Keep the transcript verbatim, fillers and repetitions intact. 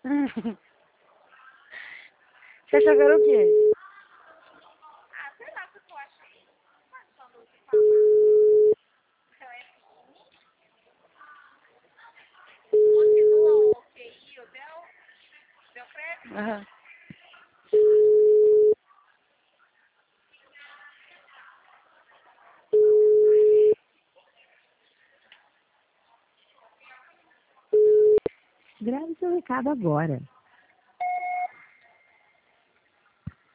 Você achou que era o quê? Ah, sei lá o que eu achei. Mas quando você falar telefone, continua o Q I, o Del, Del Crédito? Aham. Grave seu recado agora.